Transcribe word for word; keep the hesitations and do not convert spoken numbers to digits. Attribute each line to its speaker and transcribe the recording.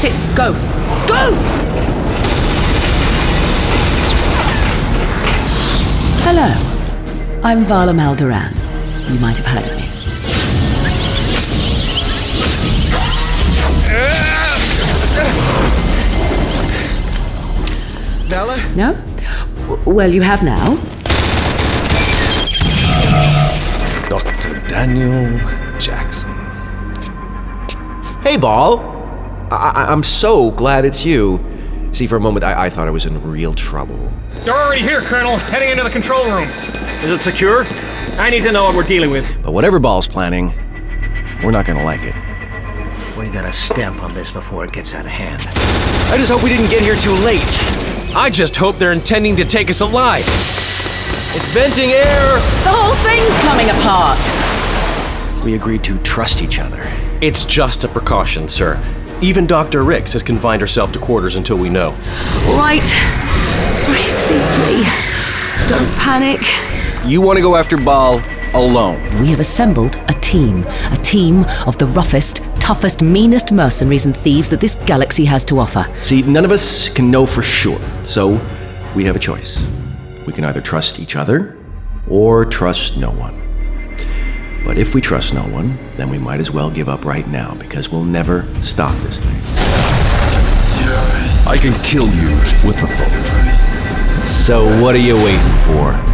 Speaker 1: That's it. Go. Go! Hello. I'm Vala Maldoran. You might have heard of me.
Speaker 2: Vala?
Speaker 1: No? W- well, you have now.
Speaker 2: Doctor Daniel Jackson.
Speaker 3: Hey, Ball. I- I- I'm so glad it's you. See, for a moment, I-, I thought I was in real trouble.
Speaker 4: They're already here, Colonel. Heading into the control room.
Speaker 5: Is it secure? I need to know what we're dealing with.
Speaker 3: But whatever Ball's planning, we're not gonna like it.
Speaker 6: We got a stamp on this before it gets out of hand.
Speaker 3: I just hope we didn't get here too late.
Speaker 2: I just hope they're intending to take us alive. It's venting air!
Speaker 1: The whole thing's coming apart.
Speaker 3: We agreed to trust each other.
Speaker 2: It's just a precaution, sir. Even Doctor Ricks has confined herself to quarters until we know.
Speaker 1: All right. Breathe deeply. Don't panic.
Speaker 3: You want to go after Ball alone.
Speaker 1: We have assembled a team. A team of the roughest, toughest, meanest mercenaries and thieves that this galaxy has to offer.
Speaker 3: See, none of us can know for sure, so we have a choice. We can either trust each other or trust no one. But if we trust no one, then we might as well give up right now, because we'll never stop this thing.
Speaker 7: I can kill you with a thought.
Speaker 3: So what are you waiting for?